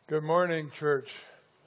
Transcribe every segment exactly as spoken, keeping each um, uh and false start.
Good morning, church.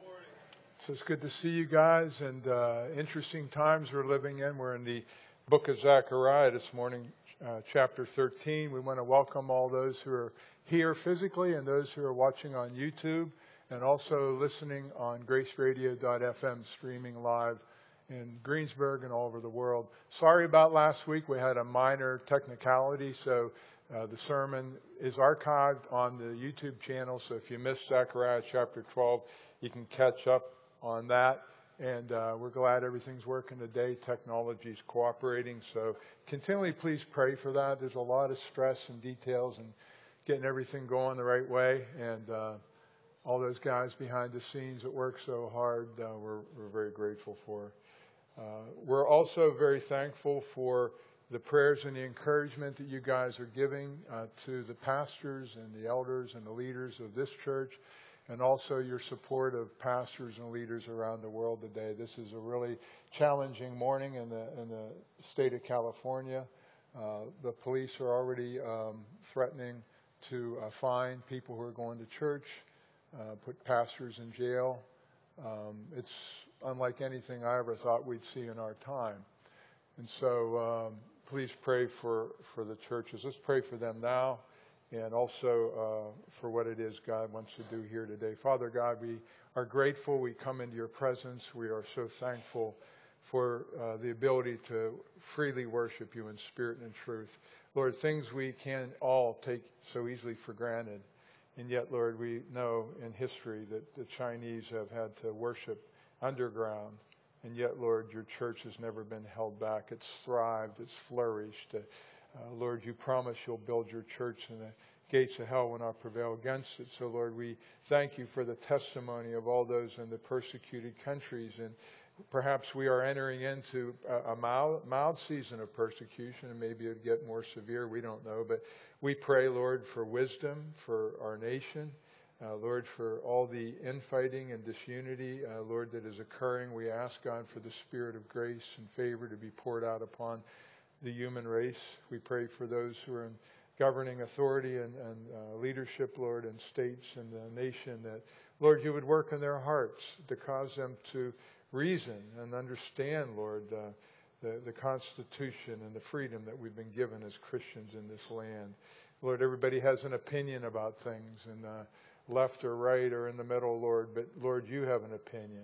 So it's good to see you guys, and uh, interesting times we're living in. We're in the book of Zechariah this morning, uh, chapter thirteen. We want to welcome all those who are here physically and those who are watching on YouTube and also listening on grace radio dot f m, streaming live in Greensburg and all over the world. Sorry about last week. We had a minor technicality, so Uh, the sermon is archived on the YouTube channel, so if you missed Zechariah chapter twelve, you can catch up on that. And uh, we're glad everything's working today. Technology's cooperating, so continually please pray for that. There's a lot of stress and details and getting everything going the right way. And uh, all those guys behind the scenes that work so hard, uh, we're, we're very grateful for. Uh, we're also very thankful for the prayers and the encouragement that you guys are giving uh, to the pastors and the elders and the leaders of this church, and also your support of pastors and leaders around the world today. This is a really challenging morning in the in the state of California. Uh, the police are already um, threatening to uh, fine people who are going to church, uh, put pastors in jail. Um, it's unlike anything I ever thought we'd see in our time. And so um, please pray for, for the churches. Let's pray for them now, and also uh, for what it is God wants to do here today. Father God, we are grateful. We come into your presence. We are so thankful for uh, the ability to freely worship you in spirit and in truth. Lord, things we can all take so easily for granted. And yet, Lord, we know in history that the Chinese have had to worship underground. And yet, Lord, your church has never been held back. It's thrived. It's flourished. Uh, Lord, you promise you'll build your church, and the gates of hell will not prevail against it. So, Lord, we thank you for the testimony of all those in the persecuted countries. And perhaps we are entering into a, a mild, mild season of persecution, and maybe it'll get more severe. We don't know. But we pray, Lord, for wisdom for our nation. Uh, Lord, for all the infighting and disunity, uh, Lord, that is occurring. We ask, God, for the spirit of grace and favor to be poured out upon the human race. We pray for those who are in governing authority and, and uh, leadership, Lord, in states and the nation, that, Lord, you would work in their hearts to cause them to reason and understand, Lord, uh, the, the Constitution and the freedom that we've been given as Christians in this land. Lord, everybody has an opinion about things, and uh, left or right or in the middle, Lord, but Lord, you have an opinion,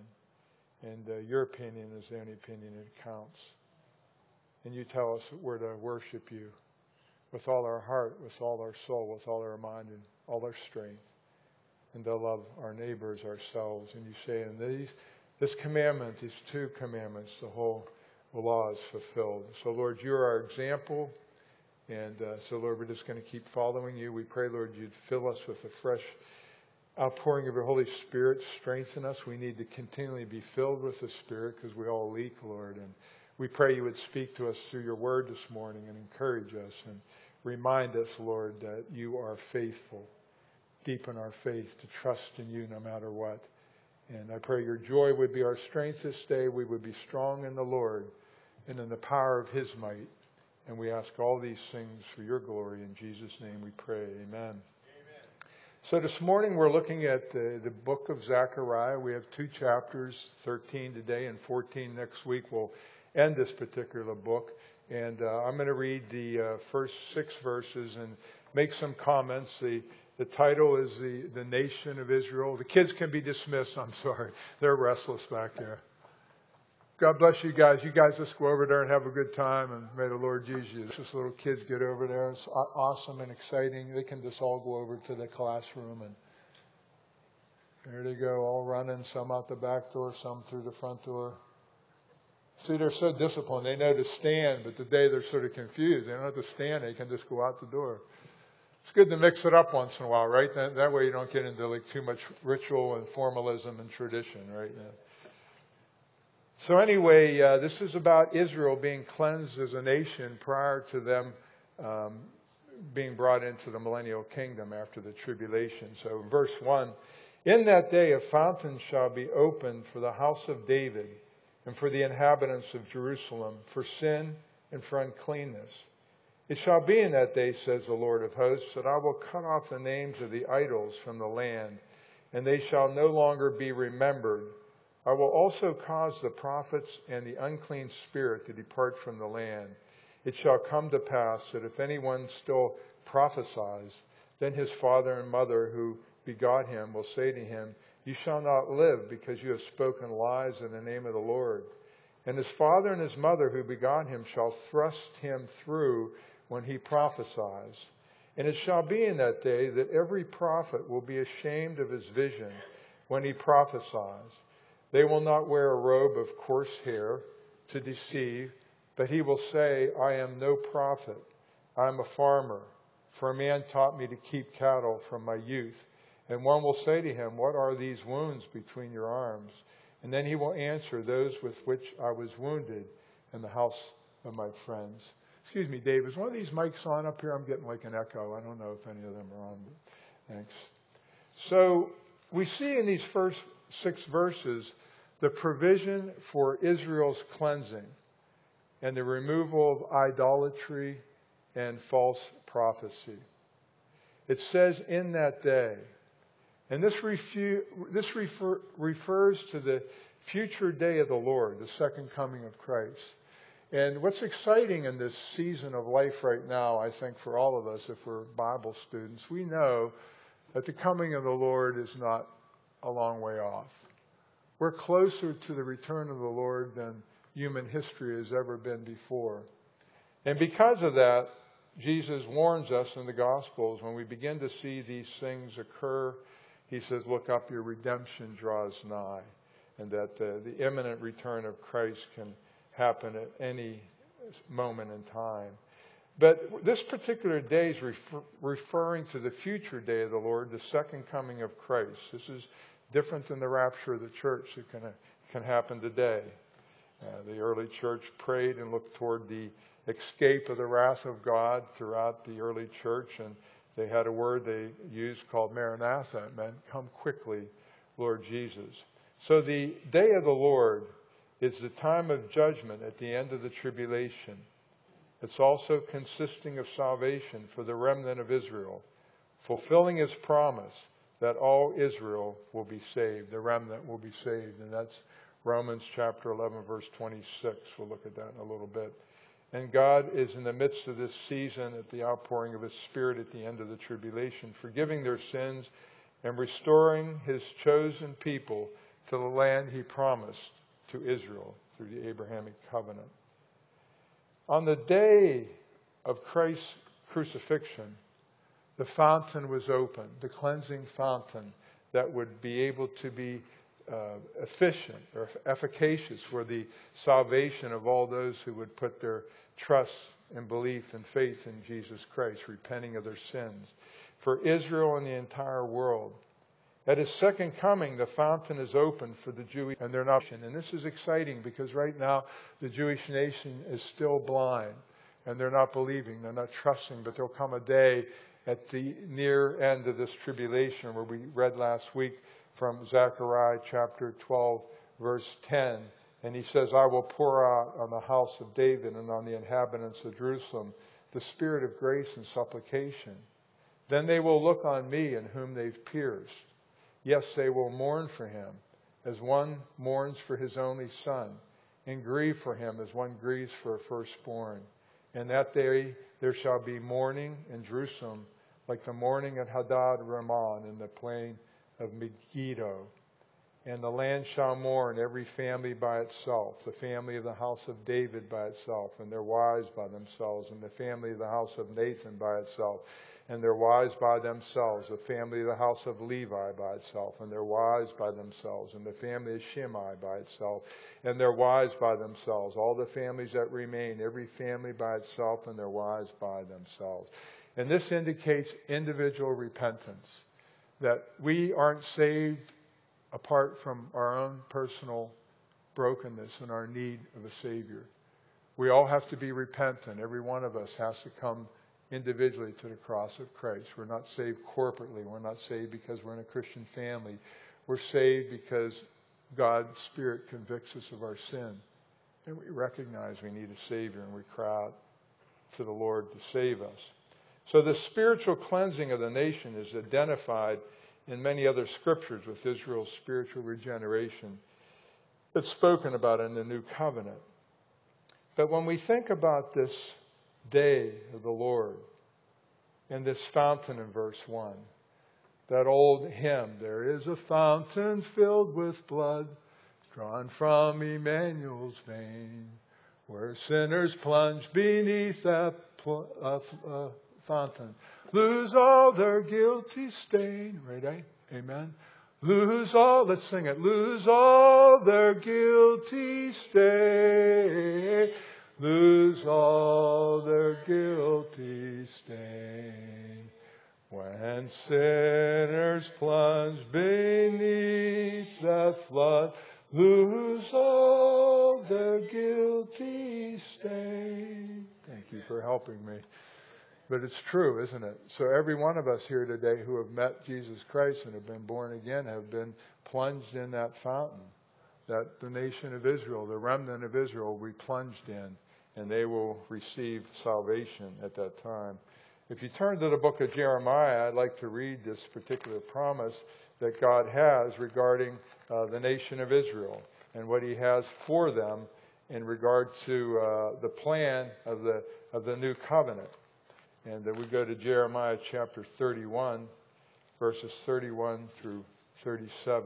and uh, your opinion is the only opinion that counts. And you tell us that we're to worship you with all our heart, with all our soul, with all our mind, and all our strength, and to love our neighbors ourselves. And you say in these, this commandment, these two commandments, the whole law is fulfilled. So, Lord, you're our example. And uh, so, Lord, we're just going to keep following you. We pray, Lord, you'd fill us with a fresh outpouring of your Holy Spirit. Strengthen us. We need to continually be filled with the Spirit because we all leak, Lord. And we pray you would speak to us through your word this morning and encourage us and remind us, Lord, that you are faithful. Deepen our faith to trust in you no matter what. And I pray your joy would be our strength this day. We would be strong in the Lord and in the power of his might. And we ask all these things for your glory. In Jesus' name we pray. Amen. So this morning we're looking at the, the book of Zechariah. We have two chapters, thirteen today and fourteen next week. We'll end this particular book. And uh, I'm going to read the uh, first six verses and make some comments. The, the title is the, the Nation of Israel. The kids can be dismissed. I'm sorry. They're restless back there. God bless you guys. You guys just go over there and have a good time, and may the Lord use you. Just little kids get over there. It's awesome and exciting. They can just all go over to the classroom, and there they go, all running, some out the back door, some through the front door. See, they're so disciplined. They know to stand, but today they're sort of confused. They don't have to stand. They can just go out the door. It's good to mix it up once in a while, right? That, that way you don't get into like too much ritual and formalism and tradition, right? Yeah. So anyway, uh, this is about Israel being cleansed as a nation prior to them um, being brought into the millennial kingdom after the tribulation. So verse one, in that day a fountain shall be opened for the house of David and for the inhabitants of Jerusalem, for sin and for uncleanness. It shall be in that day, says the Lord of hosts, that I will cut off the names of the idols from the land, and they shall no longer be remembered. I will also cause the prophets and the unclean spirit to depart from the land. It shall come to pass that if anyone still prophesies, then his father and mother who begot him will say to him, you shall not live, because you have spoken lies in the name of the Lord. And his father and his mother who begot him shall thrust him through when he prophesies. And it shall be in that day that every prophet will be ashamed of his vision when he prophesies. They will not wear a robe of coarse hair to deceive, but he will say, I am no prophet. I am a farmer, for a man taught me to keep cattle from my youth. And one will say to him, what are these wounds between your arms? And then he will answer, those with which I was wounded in the house of my friends. Excuse me, Dave, is one of these mics on up here? I'm getting like an echo. I don't know if any of them are on. But thanks. So we see in these first six verses the provision for Israel's cleansing and the removal of idolatry and false prophecy. It says in that day, and this, refu- this refer- refers to the future day of the Lord, the second coming of Christ. And what's exciting in this season of life right now, I think for all of us, if we're Bible students, we know that the coming of the Lord is not a long way off. We're closer to the return of the Lord than human history has ever been before. And because of that, Jesus warns us in the Gospels, when we begin to see these things occur, he says, look up, your redemption draws nigh, and that the, the imminent return of Christ can happen at any moment in time. But this particular day is refer, referring to the future day of the Lord, the second coming of Christ. This is different than the rapture of the church that can, can happen today. Uh, the early church prayed and looked toward the escape of the wrath of God throughout the early church, and they had a word they used called Maranatha. It meant, come quickly, Lord Jesus. So the day of the Lord is the time of judgment at the end of the tribulation. It's also consisting of salvation for the remnant of Israel, fulfilling his promise that all Israel will be saved, the remnant will be saved. And that's Romans chapter eleven, verse twenty-six. We'll look at that in a little bit. And God is in the midst of this season at the outpouring of his Spirit at the end of the tribulation, forgiving their sins and restoring his chosen people to the land he promised to Israel through the Abrahamic covenant. On the day of Christ's crucifixion, the fountain was opened, the cleansing fountain that would be able to be uh, efficient or efficacious for the salvation of all those who would put their trust and belief and faith in Jesus Christ, repenting of their sins. For Israel and the entire world. At his second coming, the fountain is open for the Jewish and their nation. And this is exciting because right now the Jewish nation is still blind and they're not believing, they're not trusting, but there'll come a day at the near end of this tribulation where we read last week from Zechariah chapter twelve, verse ten. And he says, I will pour out on the house of David and on the inhabitants of Jerusalem the spirit of grace and supplication. Then they will look on me in whom they've pierced. Yes, they will mourn for him as one mourns for his only son, and grieve for him as one grieves for a firstborn. And that day there shall be mourning in Jerusalem, like the mourning at Hadad Rimmon in the plain of Megiddo. And the land shall mourn, every family by itself, the family of the house of David by itself, and their wives by themselves, and the family of the house of Nathan by itself, and their wives by themselves, the family of the house of Levi by itself, and their wives by themselves, and the family of Shimei by itself, and their wives by themselves, all the families that remain, every family by itself, and their wives by themselves. And this indicates individual repentance, that we aren't saved apart from our own personal brokenness and our need of a Savior. We all have to be repentant. Every one of us has to come individually to the cross of Christ. We're not saved corporately. We're not saved because we're in a Christian family. We're saved because God's Spirit convicts us of our sin. And we recognize we need a Savior, and we cry out to the Lord to save us. So the spiritual cleansing of the nation is identified in many other scriptures with Israel's spiritual regeneration. It's spoken about in the New Covenant. But when we think about this day of the Lord and this fountain in verse one, that old hymn, there is a fountain filled with blood, drawn from Emmanuel's vein, where sinners plunge beneath that pl- uh, uh, fountain, lose all their guilty stain. Right, eh? Amen. Lose all, let's sing it, lose all their guilty stain, lose all their guilty stain. When sinners plunge beneath that flood, lose all their guilty stain. Thank you for helping me. But it's true, isn't it? So every one of us here today who have met Jesus Christ and have been born again have been plunged in that fountain that the nation of Israel, the remnant of Israel, will be plunged in, and they will receive salvation at that time. If you turn to the book of Jeremiah, I'd like to read this particular promise that God has regarding uh, the nation of Israel and what he has for them in regard to uh, the plan of the of the new covenant. And uh, we go to Jeremiah chapter thirty-one, verses thirty-one through thirty-seven.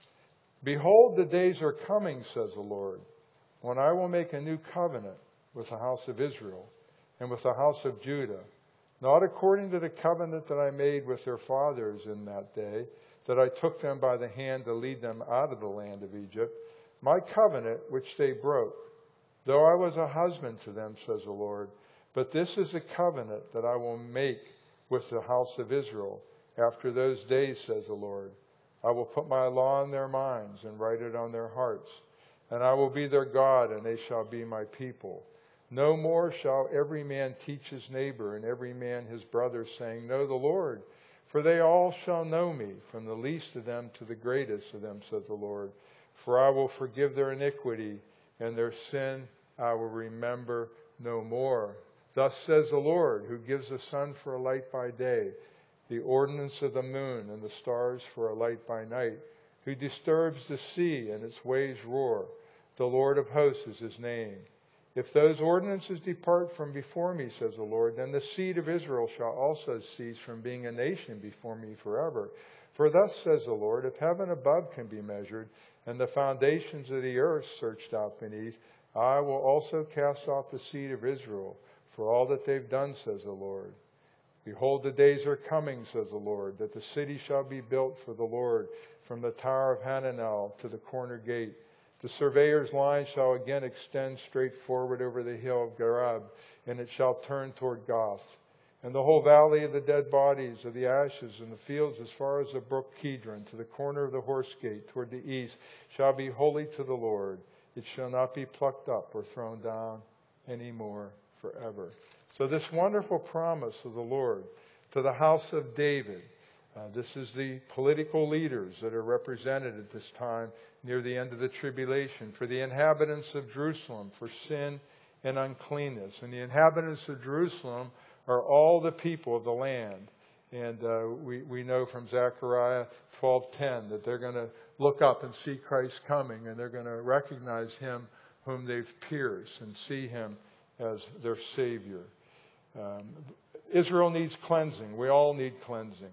Behold, the days are coming, says the Lord, when I will make a new covenant with the house of Israel and with the house of Judah, not according to the covenant that I made with their fathers in that day, that I took them by the hand to lead them out of the land of Egypt, my covenant which they broke, though I was a husband to them, says the Lord. But this is the covenant that I will make with the house of Israel after those days, says the Lord. I will put my law in their minds and write it on their hearts. And I will be their God, and they shall be my people. No more shall every man teach his neighbor and every man his brother, saying, Know the Lord. For they all shall know me, from the least of them to the greatest of them, says the Lord. For I will forgive their iniquity, and their sin I will remember no more. Thus says the Lord, who gives the sun for a light by day, the ordinance of the moon and the stars for a light by night, who disturbs the sea and its waves roar. The Lord of hosts is his name. If those ordinances depart from before me, says the Lord, then the seed of Israel shall also cease from being a nation before me forever. For thus says the Lord, if heaven above can be measured, and the foundations of the earth searched out beneath, I will also cast off the seed of Israel for all that they've done, says the Lord. Behold, the days are coming, says the Lord, that the city shall be built for the Lord, from the tower of Hananel to the corner gate. The surveyor's line shall again extend straight forward over the hill of Gareb, and it shall turn toward Goth. And the whole valley of the dead bodies, of the ashes, and the fields as far as the brook Kidron, to the corner of the horse gate toward the east, shall be holy to the Lord. It shall not be plucked up or thrown down any more forever. So this wonderful promise of the Lord to the house of David. Uh, this is the political leaders that are represented at this time near the end of the tribulation. For the inhabitants of Jerusalem, for sin and uncleanness. And the inhabitants of Jerusalem are all the people of the land. And uh, we, we know from Zechariah twelve ten that they're going to look up and see Christ coming, and they're going to recognize him whom they've pierced and see him as their Savior. Um, Israel needs cleansing. We all need cleansing.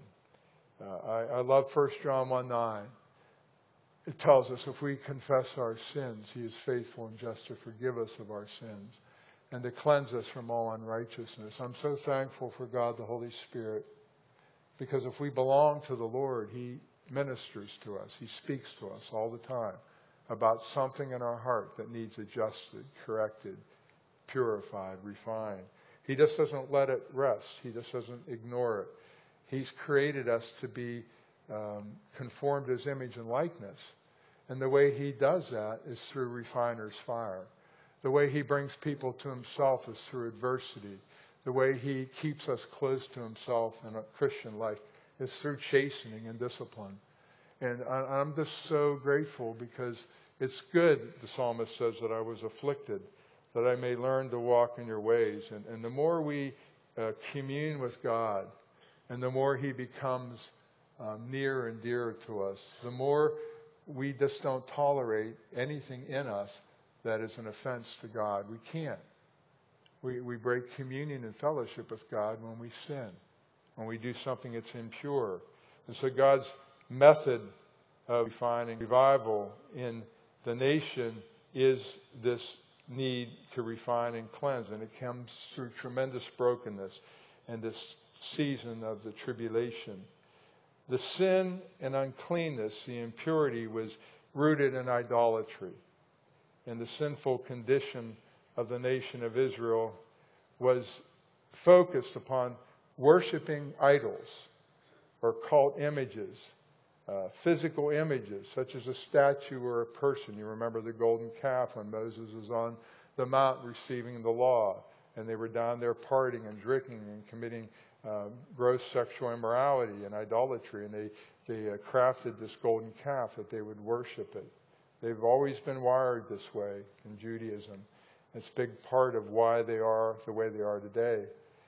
Uh, I, I love First John one nine. It tells us if we confess our sins, he is faithful and just to forgive us of our sins and to cleanse us from all unrighteousness. I'm so thankful for God, the Holy Spirit, because if we belong to the Lord, he ministers to us. He speaks to us all the time about something in our heart that needs adjusted, corrected, purified, refined. He just doesn't let it rest. He just doesn't ignore it. He's created us to be um, conformed to his image and likeness. And the way he does that is through refiner's fire. The way he brings people to himself is through adversity. The way he keeps us close to himself in a Christian life is through chastening and discipline. And I, I'm just so grateful because it's good, the psalmist says, that I was afflicted, that I may learn to walk in your ways. And, and the more we uh, commune with God, and the more he becomes um, near and dear to us, the more we just don't tolerate anything in us that is an offense to God. We can't. We, we break communion and fellowship with God when we sin, when we do something that's impure. And so God's method of refining revival in the nation is this need to refine and cleanse. And it comes through tremendous brokenness and this season of the tribulation. The sin and uncleanness, the impurity, was rooted in idolatry. And the sinful condition of the nation of Israel was focused upon worshiping idols or cult images, uh, physical images, such as a statue or a person. You remember the golden calf when Moses was on the mount receiving the law, and they were down there partying and drinking and committing uh, gross sexual immorality and idolatry, and they, they uh, crafted this golden calf that they would worship it. They've always been wired this way in Judaism. It's a big part of why they are the way they are today.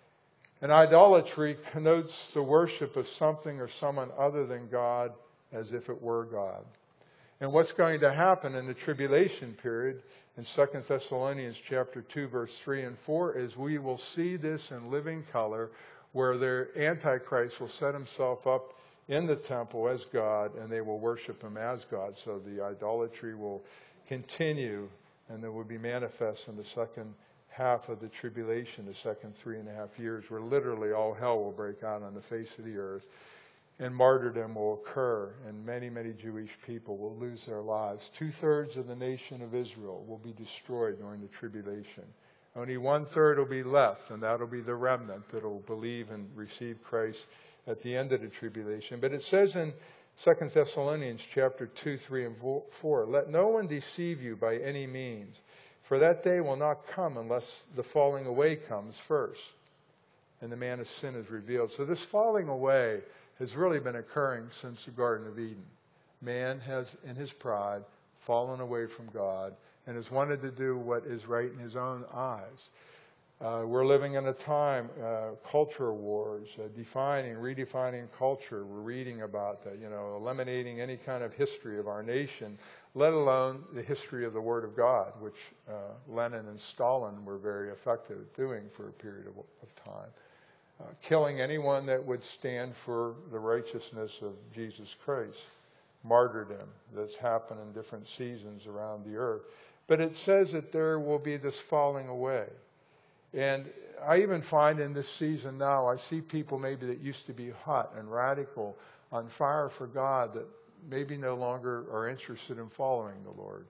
And idolatry connotes the worship of something or someone other than God as if it were God. And what's going to happen in the tribulation period in Second Thessalonians chapter two, verse three and four is we will see this in living color, where their Antichrist will set himself up in the temple as God, and they will worship him as God. So the idolatry will continue, and it will be manifest in the second half of the tribulation, the second three and a half years, where literally all hell will break out on the face of the earth, and martyrdom will occur, and many, many Jewish people will lose their lives. Two-thirds of the nation of Israel will be destroyed during the tribulation. Only one-third will be left, and that'll be the remnant that will believe and receive Christ at the end of the tribulation. But it says in Second Thessalonians chapter two, three, and four, let no one deceive you by any means, for that day will not come unless the falling away comes first, and the man of sin is revealed. So this falling away has really been occurring since the Garden of Eden. Man has, in his pride, fallen away from God and has wanted to do what is right in his own eyes. Uh, we're living in a time, uh, culture wars, uh, defining, redefining culture. We're reading about that, you know, eliminating any kind of history of our nation, let alone the history of the Word of God, which uh, Lenin and Stalin were very effective at doing for a period of, of time. Uh, killing anyone that would stand for the righteousness of Jesus Christ. Martyrdom that's happened in different seasons around the earth. But it says that there will be this falling away. And I even find in this season now, I see people maybe that used to be hot and radical, on fire for God, that maybe no longer are interested in following the Lord.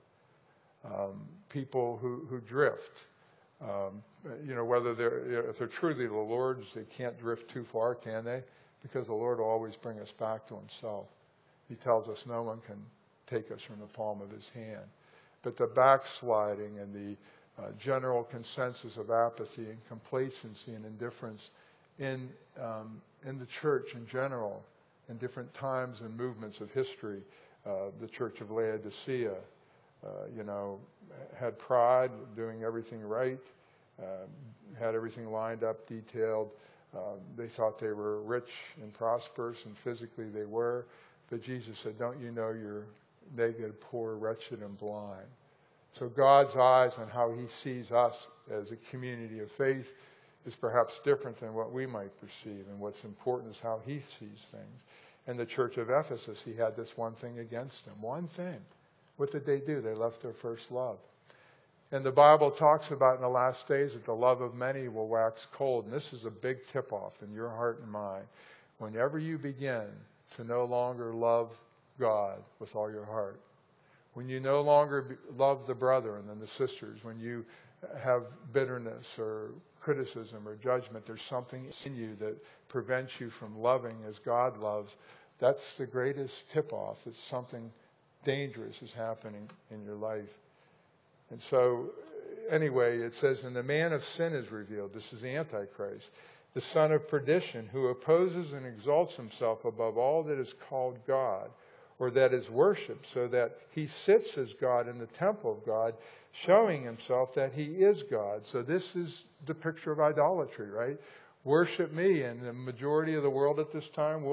Um, people who, who drift. Um, you know, whether they're, if they're truly the Lord's, they can't drift too far, can they? Because the Lord will always bring us back to himself. He tells us no one can take us from the palm of his hand. But the backsliding and the uh, general consensus of apathy and complacency and indifference in, um, in the church in general, in different times and movements of history, uh, the Church of Laodicea, Uh, you know, had pride, doing everything right, uh, had everything lined up, detailed. Uh, they thought they were rich and prosperous, and physically they were. But Jesus said, don't you know you're naked, poor, wretched, and blind? So God's eyes on how he sees us as a community of faith is perhaps different than what we might perceive. And what's important is how he sees things. In the church of Ephesus, he had this one thing against them. One thing. What did they do? They left their first love. And the Bible talks about in the last days that the love of many will wax cold. And this is a big tip-off in your heart and mind. Whenever you begin to no longer love God with all your heart, when you no longer love the brethren and the sisters, when you have bitterness or criticism or judgment, there's something in you that prevents you from loving as God loves, that's the greatest tip-off. It's something dangerous is happening in your life. And so, anyway, it says, and the man of sin is revealed. This is the Antichrist, the son of perdition, who opposes and exalts himself above all that is called God, or that is worshipped, so that he sits as God in the temple of God, showing himself that he is God. So this is the picture of idolatry, right? Worship me. And the majority of the world at this time will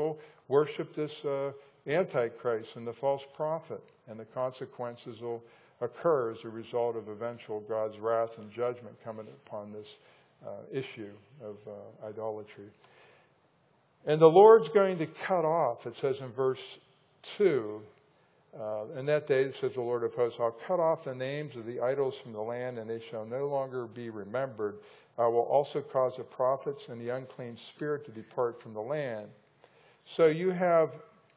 worship this uh, Antichrist and the false prophet, and the consequences will occur as a result of eventual God's wrath and judgment coming upon this uh, issue of uh, idolatry. And the Lord's going to cut off, it says in verse two, uh, in that day, it says the Lord of hosts, I'll cut off the names of the idols from the land, and they shall no longer be remembered. I will also cause the prophets and the unclean spirit to depart from the land. So you have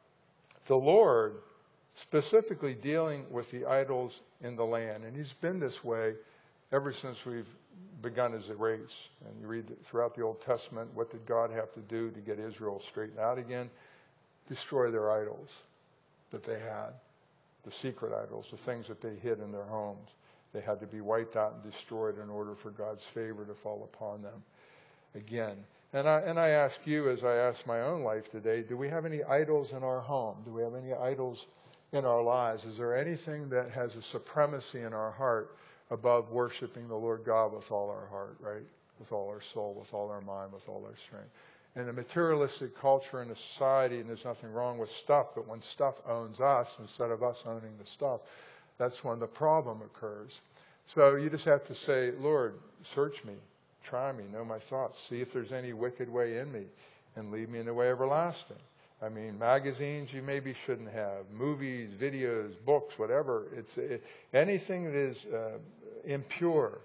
the Lord specifically dealing with the idols in the land. And he's been this way ever since we've begun as a race. And you read throughout the Old Testament, what did God have to do to get Israel straightened out again? Destroy their idols that they had, the secret idols, the things that they hid in their homes. They had to be wiped out and destroyed in order for God's favor to fall upon them again. And I, and I ask you, as I ask my own life today, do we have any idols in our home? Do we have any idols in our lives? Is there anything that has a supremacy in our heart above worshiping the Lord God with all our heart, right? With all our soul, with all our mind, with all our strength. In a materialistic culture and a society, and there's nothing wrong with stuff, but when stuff owns us instead of us owning the stuff, that's when the problem occurs. So you just have to say, Lord, search me, try me, know my thoughts, see if there's any wicked way in me, and lead me in the way everlasting. I mean, magazines you maybe shouldn't have, movies, videos, books, whatever. It's it, anything that is uh, impure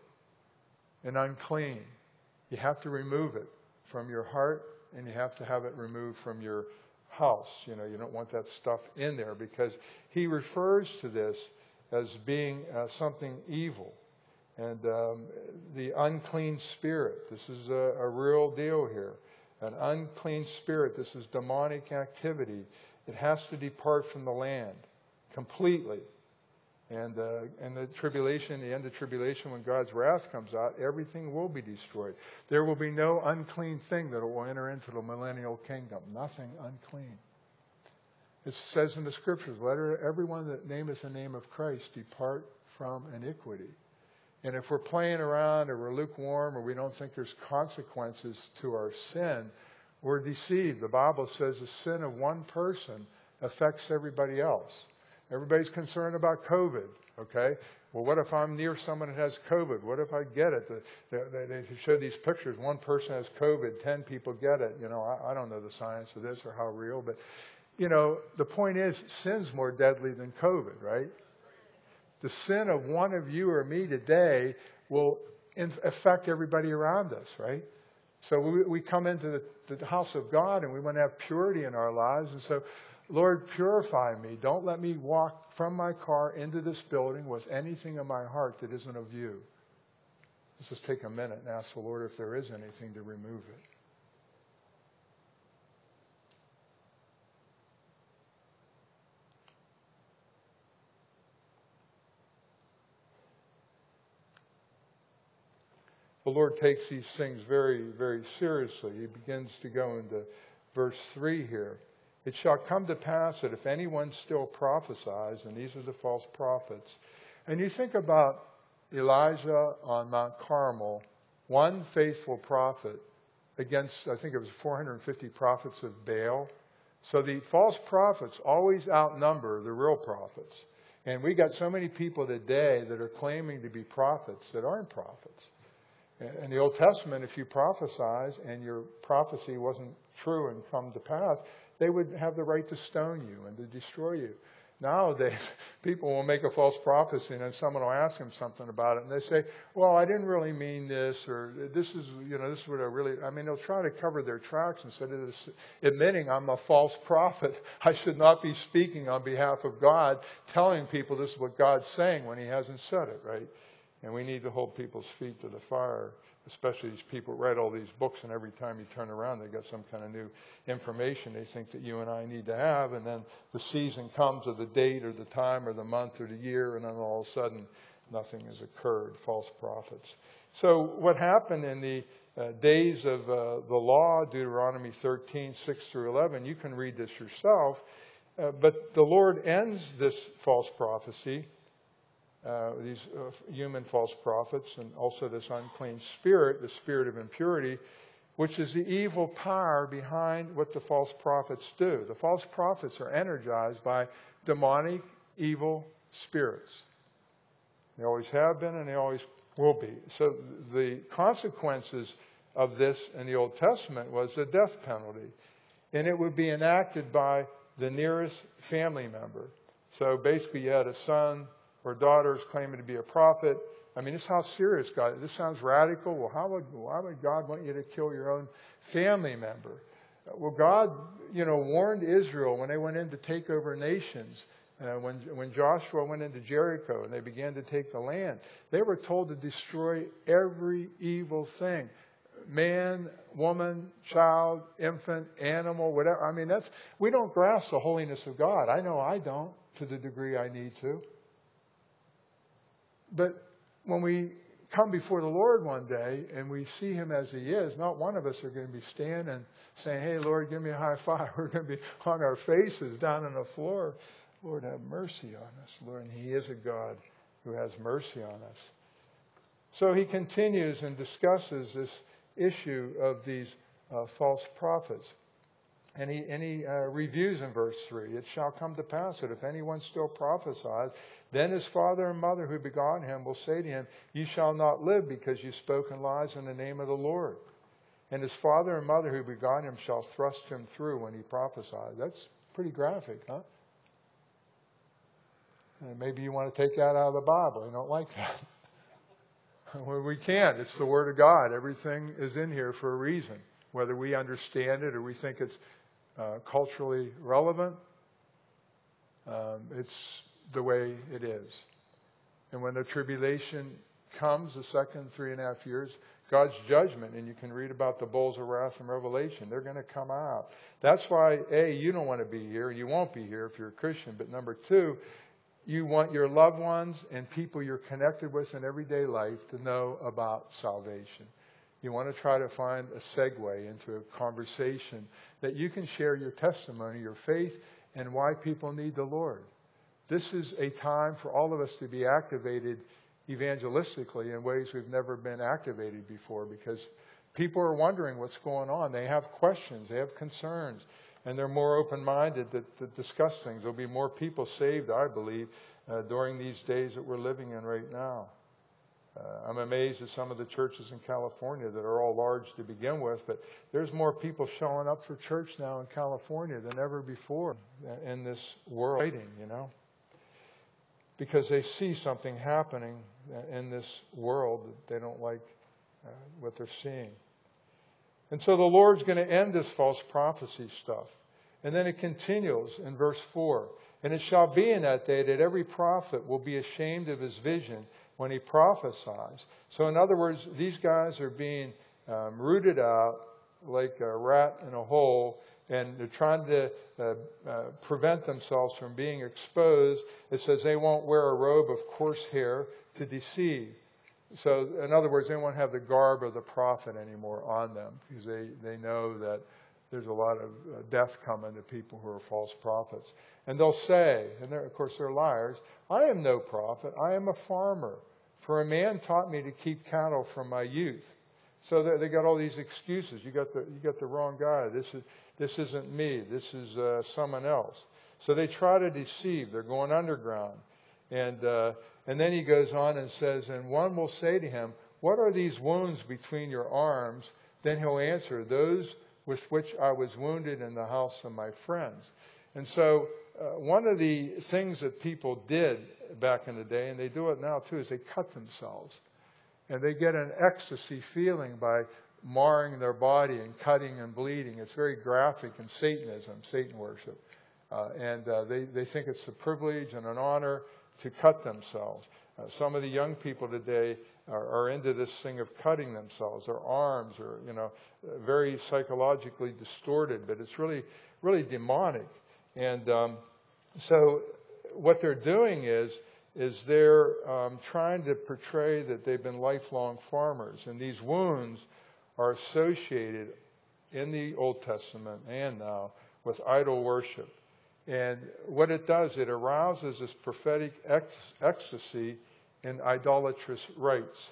and unclean, you have to remove it from your heart, and you have to have it removed from your house. You know, you don't want that stuff in there, because he refers to this as being uh, something evil. And um, the unclean spirit, this is a, a real deal here. An unclean spirit, this is demonic activity. It has to depart from the land completely. And uh, and the tribulation, the end of tribulation, when God's wrath comes out, everything will be destroyed. There will be no unclean thing that will enter into the millennial kingdom. Nothing unclean. It says in the scriptures, let everyone that nameth the name of Christ depart from iniquity. And if we're playing around or we're lukewarm or we don't think there's consequences to our sin, we're deceived. The Bible says the sin of one person affects everybody else. Everybody's concerned about COVID, okay? Well, what if I'm near someone that has COVID? What if I get it? They, they show these pictures. One person has COVID, ten people get it. You know, I, I don't know the science of this or how real, but, you know, the point is, sin's more deadly than COVID, right? The sin of one of you or me today will in, affect everybody around us, right? So we, we come into the, the house of God and we want to have purity in our lives. And so, Lord, purify me. Don't let me walk from my car into this building with anything in my heart that isn't of you. Let's just take a minute and ask the Lord if there is anything to remove it. The Lord takes these things very, very seriously. He begins to go into verse three here. It shall come to pass that if anyone still prophesies, and these are the false prophets, and you think about Elijah on Mount Carmel, one faithful prophet against, I think it was four hundred fifty prophets of Baal. So the false prophets always outnumber the real prophets. And we got so many people today that are claiming to be prophets that aren't prophets. In the Old Testament, if you prophesied and your prophecy wasn't true and come to pass, they would have the right to stone you and to destroy you. Nowadays, people will make a false prophecy and then someone will ask them something about it and they say, well, I didn't really mean this, or this is, you know, this is what I really, I mean, they'll try to cover their tracks instead of this, admitting I'm a false prophet. I should not be speaking on behalf of God, telling people this is what God's saying when he hasn't said it, right? And we need to hold people's feet to the fire, especially these people who write all these books, and every time you turn around, they got some kind of new information they think that you and I need to have. And then the season comes, or the date, or the time, or the month, or the year, and then all of a sudden, nothing has occurred. False prophets. So what happened in the uh, days of uh, the law, Deuteronomy thirteen, six through eleven, you can read this yourself. Uh, but the Lord ends this false prophecy. Uh, these uh, human false prophets, and also this unclean spirit, the spirit of impurity, which is the evil power behind what the false prophets do. The false prophets are energized by demonic, evil spirits. They always have been and they always will be. So the consequences of this in the Old Testament was the death penalty. And it would be enacted by the nearest family member. So basically you had a son or daughters claiming to be a prophet. I mean, this is how serious God is. This sounds radical. Well, how would, why would God want you to kill your own family member? Well, God, you know, warned Israel when they went in to take over nations. Uh, when, when Joshua went into Jericho and they began to take the land, they were told to destroy every evil thing. Man, woman, child, infant, animal, whatever. I mean, that's, we don't grasp the holiness of God. I know I don't to the degree I need to. But when we come before the Lord one day and we see him as he is, not one of us are going to be standing saying, hey, Lord, give me a high five. We're going to be on our faces down on the floor. Lord, have mercy on us, Lord. And he is a God who has mercy on us. So he continues and discusses this issue of these uh, false prophets. And he, and he uh, reviews in verse three, it shall come to pass that if anyone still prophesies, then his father and mother who begot him will say to him, you shall not live because you spoken lies in the name of the Lord. And his father and mother who begot him shall thrust him through when he prophesies. That's pretty graphic, huh? And maybe you want to take that out of the Bible. You don't like that. Well, we can't. It's the Word of God. Everything is in here for a reason. Whether we understand it or we think it's uh, culturally relevant, um, it's the way it is. And when the tribulation comes, the second three and a half years, God's judgment, and you can read about the bowls of wrath in Revelation, they're going to come out. That's why, A, you don't want to be here. You won't be here if you're a Christian. But number two, you want your loved ones and people you're connected with in everyday life to know about salvation. You want to try to find a segue into a conversation that you can share your testimony, your faith, and why people need the Lord. This is a time for all of us to be activated evangelistically in ways we've never been activated before, because people are wondering what's going on. They have questions, they have concerns, and they're more open-minded to, to discuss things. There'll be more people saved, I believe, uh, during these days that we're living in right now. Uh, I'm amazed at some of the churches in California that are all large to begin with, but there's more people showing up for church now in California than ever before in this world, you know, because they see something happening in this world that they don't like uh, what they're seeing. And so the Lord's going to end this false prophecy stuff. And then it continues in verse four. And it shall be in that day that every prophet will be ashamed of his vision when he prophesies. So in other words, these guys are being um, rooted out like a rat in a hole, and they're trying to uh, uh, prevent themselves from being exposed. It says they won't wear a robe of coarse hair to deceive. So in other words, they won't have the garb of the prophet anymore on them, because they, they know that there's a lot of uh, death coming to people who are false prophets. And they'll say, and of course they're liars, I am no prophet, I am a farmer. For a man taught me to keep cattle from my youth. So they, they got all these excuses. You got the you got the wrong guy. This is this isn't me. This is uh, someone else. So they try to deceive. They're going underground. And uh, and then he goes on and says, and one will say to him, what are these wounds between your arms? Then he'll answer, those with which I was wounded in the house of my friends. And so uh, one of the things that people did back in the day, and they do it now too, is they cut themselves. And they get an ecstasy feeling by marring their body and cutting and bleeding. It's very graphic in Satanism, Satan worship. Uh, and uh, they, they think it's a privilege and an honor to cut themselves. Uh, some of the young people today are, are into this thing of cutting themselves. Their arms are, you know, very psychologically distorted, but it's really, really demonic. And um, so what they're doing is, is they're um, trying to portray that they've been lifelong farmers. And these wounds are associated in the Old Testament and now with idol worship. And what it does, it arouses this prophetic ec- ecstasy in idolatrous rites.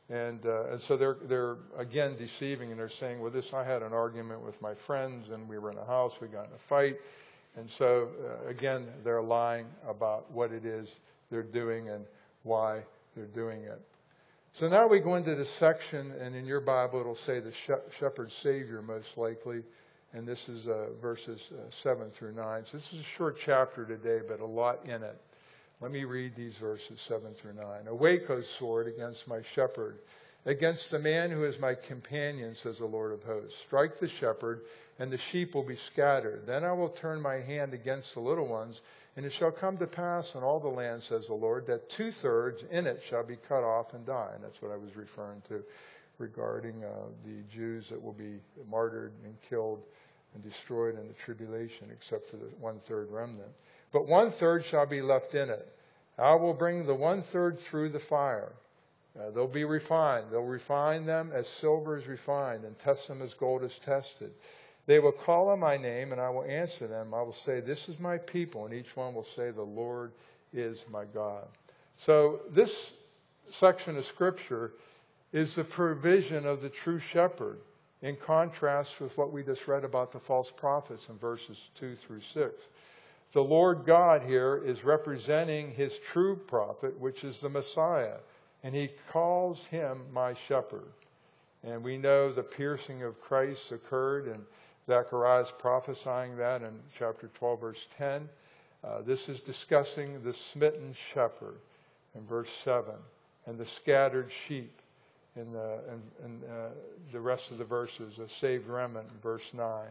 And, uh, and so they're, they're again deceiving, and they're saying, well, this, I had an argument with my friends, and we were in a house, we got in a fight. And so, uh, again, they're lying about what it is they're doing and why they're doing it. So now we go into this section, and in your Bible it'll say the shepherd savior most likely. And this is uh, verses uh, seven through nine. So this is a short chapter today, but a lot in it. Let me read these verses seven through nine. Awake, O sword, against my shepherd, against the man who is my companion, says the Lord of hosts. Strike the shepherd, and the sheep will be scattered. Then I will turn my hand against the little ones, and it shall come to pass in all the land, says the Lord, that two-thirds in it shall be cut off and die. And that's what I was referring to regarding uh, the Jews that will be martyred and killed and destroyed in the tribulation, except for the one-third remnant. But one-third shall be left in it. I will bring the one-third through the fire. Uh, they'll be refined. They'll refine them as silver is refined and test them as gold is tested. They will call on my name, and I will answer them. I will say, this is my people, and each one will say, the Lord is my God. So this section of Scripture is the provision of the true shepherd, in contrast with what we just read about the false prophets in verses two through six. The Lord God here is representing his true prophet, which is the Messiah, and he calls him my shepherd. And we know the piercing of Christ occurred, and Zechariah is prophesying that in chapter twelve, verse ten. Uh, this is discussing the smitten shepherd in verse seven, and the scattered sheep in the, in, in, uh, the rest of the verses, a saved remnant in verse nine.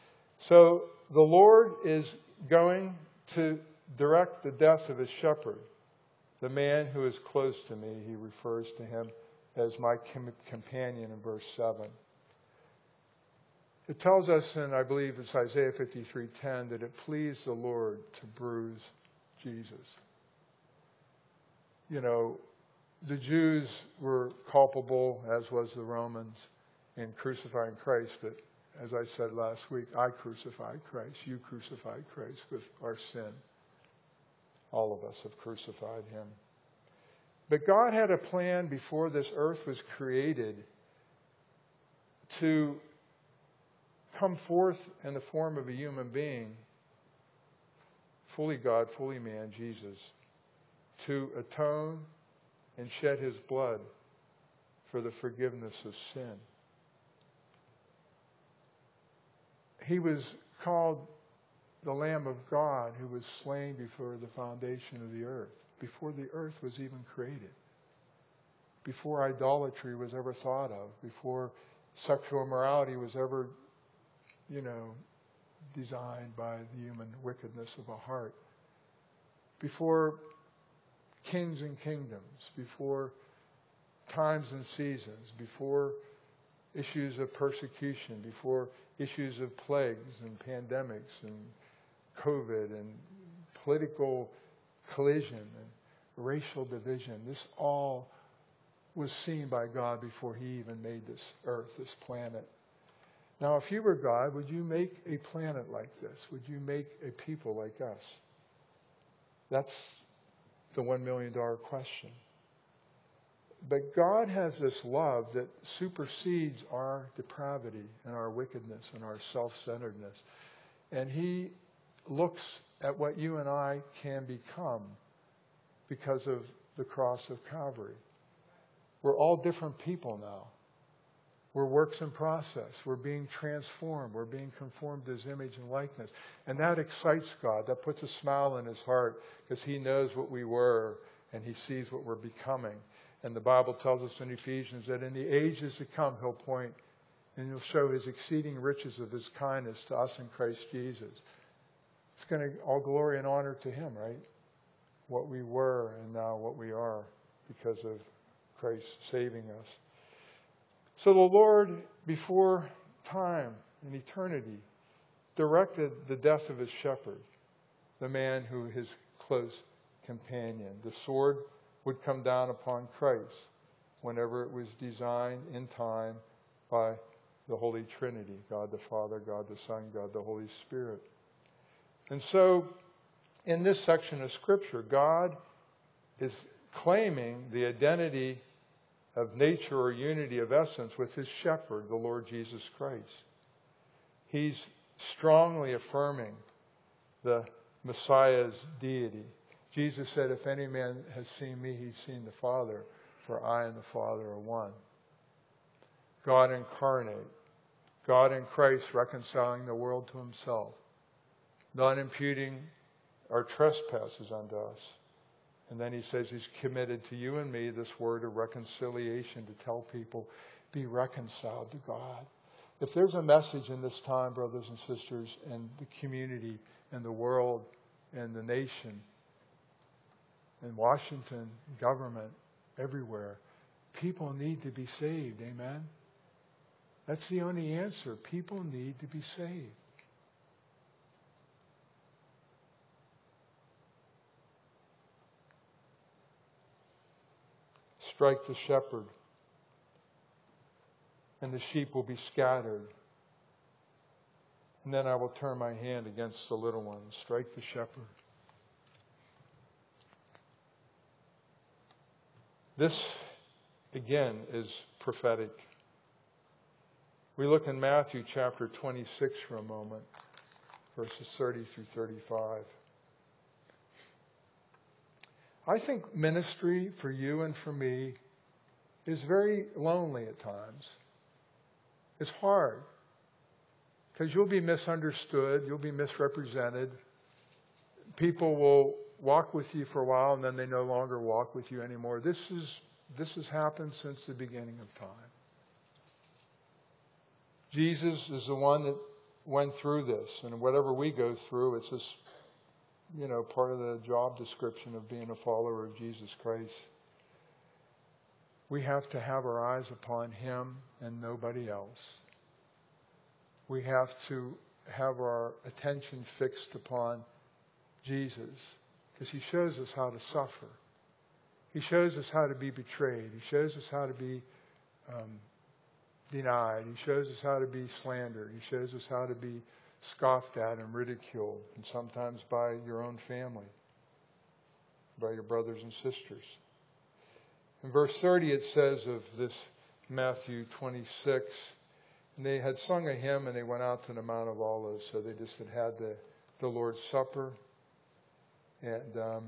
So the Lord is going to direct the death of his shepherd. The man who is close to me, he refers to him as my com- companion in verse seven. It tells us, and I believe it's Isaiah fifty-three ten, that it pleased the Lord to bruise Jesus. You know, the Jews were culpable, as was the Romans, in crucifying Christ. But as I said last week, I crucified Christ. You crucified Christ with our sin. All of us have crucified him. But God had a plan before this earth was created to come forth in the form of a human being, fully God, fully man, Jesus, to atone and shed his blood for the forgiveness of sin. He was called the Lamb of God who was slain before the foundation of the earth, before the earth was even created, before idolatry was ever thought of, before sexual immorality was ever, you know, designed by the human wickedness of a heart, before kings and kingdoms, before times and seasons, before issues of persecution, before issues of plagues and pandemics and COVID and political collision and racial division. This all was seen by God before he even made this earth, this planet. Now, if you were God, would you make a planet like this? Would you make a people like us? That's the one million dollar question. But God has this love that supersedes our depravity and our wickedness and our self-centeredness. And he looks at what you and I can become because of the cross of Calvary. We're all different people now. We're works in process. We're being transformed. We're being conformed to his image and likeness. And that excites God. That puts a smile in his heart because he knows what we were and he sees what we're becoming. And the Bible tells us in Ephesians that in the ages to come, he'll point and he'll show his exceeding riches of his kindness to us in Christ Jesus. It's going to all glory and honor to him, right? What we were and now what we are because of Christ saving us. So the Lord, before time and eternity, directed the death of his shepherd, the man who his close companion. The sword would come down upon Christ whenever it was designed in time by the Holy Trinity, God the Father, God the Son, God the Holy Spirit. And so, in this section of Scripture, God is claiming the identity of nature or unity of essence with his shepherd, the Lord Jesus Christ. He's strongly affirming the Messiah's deity. Jesus said, if any man has seen me, he's seen the Father, for I and the Father are one. God incarnate. God in Christ reconciling the world to himself, not imputing our trespasses unto us. And then he says he's committed to you and me this word of reconciliation to tell people, be reconciled to God. If there's a message in this time, brothers and sisters, in the community, in the world, in the nation, in Washington, government, everywhere, people need to be saved. Amen? That's the only answer. People need to be saved. Strike the shepherd, and the sheep will be scattered. And then I will turn my hand against the little ones. Strike the shepherd. This, again, is prophetic. We look in Matthew chapter twenty-six for a moment, verses thirty through thirty-five. I think ministry for you and for me is very lonely at times. It's hard because you'll be misunderstood, you'll be misrepresented. People will walk with you for a while and then they no longer walk with you anymore. This is this has happened since the beginning of time. Jesus is the one that went through this, and whatever we go through, it's just, you know, part of the job description of being a follower of Jesus Christ. We have to have our eyes upon him and nobody else. We have to have our attention fixed upon Jesus, because he shows us how to suffer. He shows us how to be betrayed. He shows us how to be um, denied. He shows us how to be slandered. He shows us how to be scoffed at and ridiculed, and sometimes by your own family, by your brothers and sisters. In verse thirty it says of this Matthew twenty-six, and they had sung a hymn and they went out to the Mount of Olives, so they just had had the, the Lord's Supper. And um,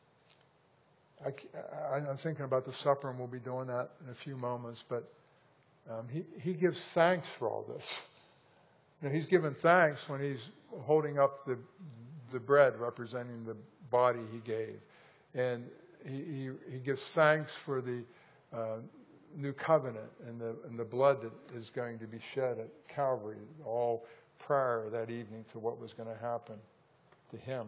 I, I, I'm thinking about the supper, and we'll be doing that in a few moments, but um, he, he gives thanks for all this. Now, he's given thanks when he's holding up the the bread representing the body he gave. And he, he, he gives thanks for the uh, new covenant and the, and the blood that is going to be shed at Calvary, all prior that evening to what was going to happen to him.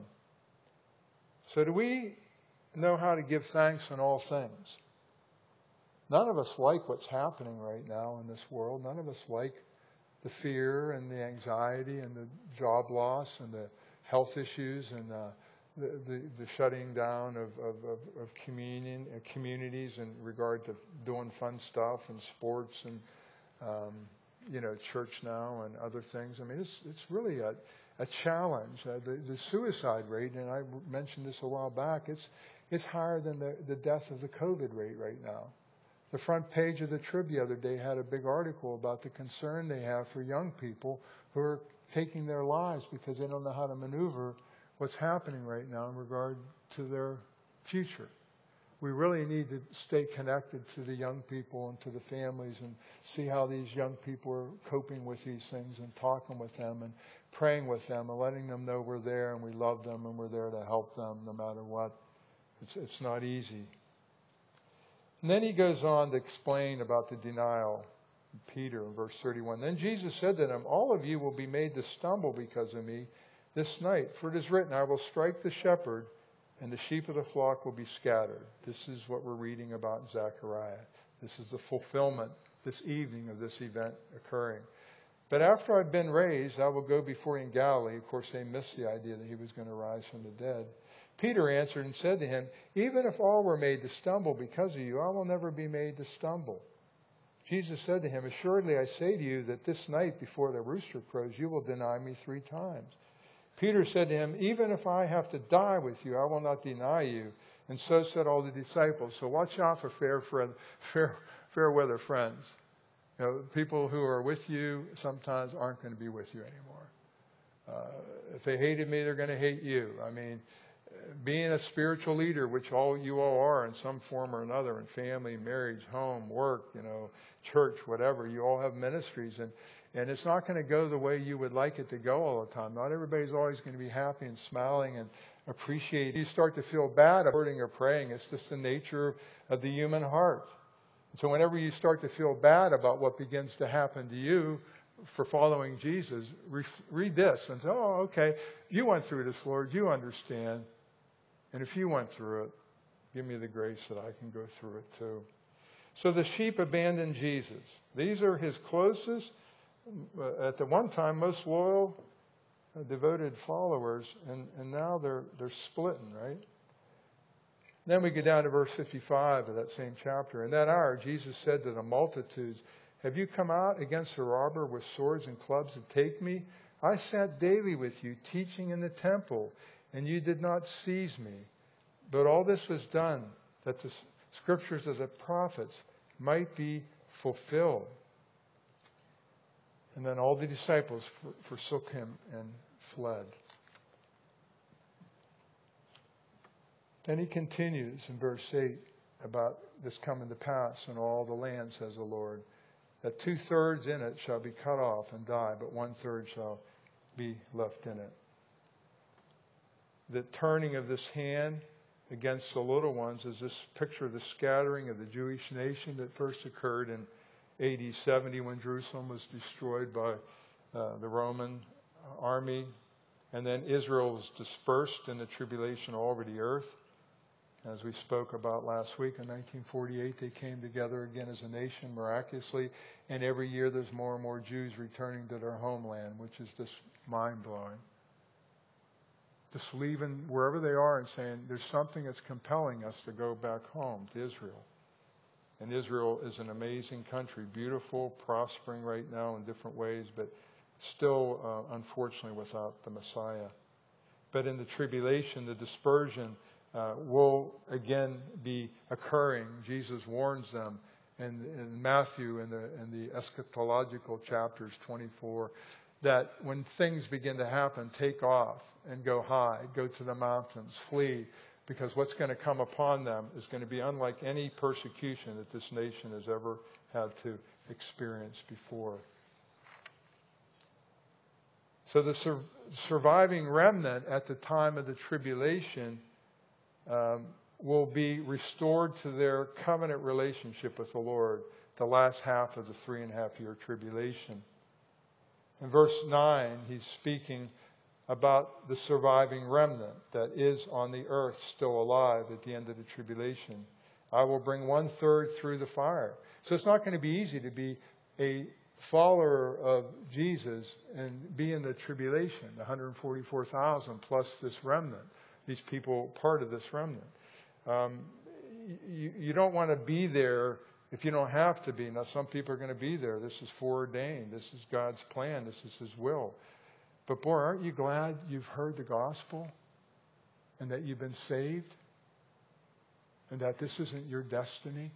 So do we know how to give thanks in all things? None of us like what's happening right now in this world. None of us like the fear and the anxiety and the job loss and the health issues and uh, the, the, the shutting down of, of, of, of communion, uh, communities in regard to doing fun stuff and sports and, um, you know, church now and other things. I mean, it's it's really a, a challenge. Uh, the, the suicide rate, and I mentioned this a while back, it's it's higher than the, the death of the COVID rate right now. The front page of the Trib the other day had a big article about the concern they have for young people who are taking their lives because they don't know how to maneuver what's happening right now in regard to their future. We really need to stay connected to the young people and to the families and see how these young people are coping with these things and talking with them and praying with them and letting them know we're there and we love them and we're there to help them no matter what. It's, it's not easy. And then he goes on to explain about the denial of Peter in verse thirty-one. Then Jesus said to them, all of you will be made to stumble because of me this night. For it is written, I will strike the shepherd, and the sheep of the flock will be scattered. This is what we're reading about in Zechariah. This is the fulfillment this evening of this event occurring. But after I've been raised, I will go before you in Galilee. Of course, they missed the idea that he was going to rise from the dead. Peter answered and said to him, even if all were made to stumble because of you, I will never be made to stumble. Jesus said to him, assuredly I say to you that this night before the rooster crows, you will deny me three times. Peter said to him, even if I have to die with you, I will not deny you. And so said all the disciples. So watch out for fair, fair fair weather friends. You know, people who are with you sometimes aren't going to be with you anymore. Uh, if they hated me, they're going to hate you. I mean, being a spiritual leader, which all you all are in some form or another, in family, marriage, home, work, you know, church, whatever, you all have ministries, and and it's not going to go the way you would like it to go all the time. Not everybody's always going to be happy and smiling and appreciate. You start to feel bad about or praying. It's just the nature of the human heart. So whenever you start to feel bad about what begins to happen to you for following Jesus, re- read this and say, oh, okay, you went through this, Lord. You understand. And if you went through it, give me the grace that I can go through it too. So the sheep abandoned Jesus. These are his closest, at the one time, most loyal, uh, devoted followers. And, and now they're, they're splitting, right? Then we get down to verse fifty-five of that same chapter. In that hour, Jesus said to the multitudes, have you come out against the robber with swords and clubs to take me? I sat daily with you, teaching in the temple, and you did not seize me. But all this was done, that the scriptures of the prophets might be fulfilled. And then all the disciples forsook him and fled. Then he continues in verse eight about this coming to pass in all the land, says the Lord, that two-thirds in it shall be cut off and die, but one-third shall be left in it. The turning of this hand against the little ones is this picture of the scattering of the Jewish nation that first occurred in A D seventy when Jerusalem was destroyed by uh, the Roman army. And then Israel was dispersed in the tribulation all over the earth. As we spoke about last week, in nineteen forty-eight, they came together again as a nation miraculously. And every year there's more and more Jews returning to their homeland, which is just mind-blowing. Just leaving wherever they are and saying, there's something that's compelling us to go back home to Israel. And Israel is an amazing country, beautiful, prospering right now in different ways, but still, uh, unfortunately, without the Messiah. But in the tribulation, the dispersion uh, will again be occurring. Jesus warns them in, in Matthew, in the, in the eschatological chapters twenty-four, that when things begin to happen, take off and go high, go to the mountains, flee, because what's going to come upon them is going to be unlike any persecution that this nation has ever had to experience before. So the sur- surviving remnant at the time of the tribulation um, will be restored to their covenant relationship with the Lord, the last half of the three and a half year tribulation. In verse nine, he's speaking about the surviving remnant that is on the earth still alive at the end of the tribulation. I will bring one third through the fire. So it's not going to be easy to be a follower of Jesus and be in the tribulation, one hundred forty-four thousand plus this remnant, these people part of this remnant. Um, you, you don't want to be there if you don't have to be. Now, some people are going to be there. This is foreordained. This is God's plan. This is his will. But boy, aren't you glad you've heard the gospel and that you've been saved and that this isn't your destiny?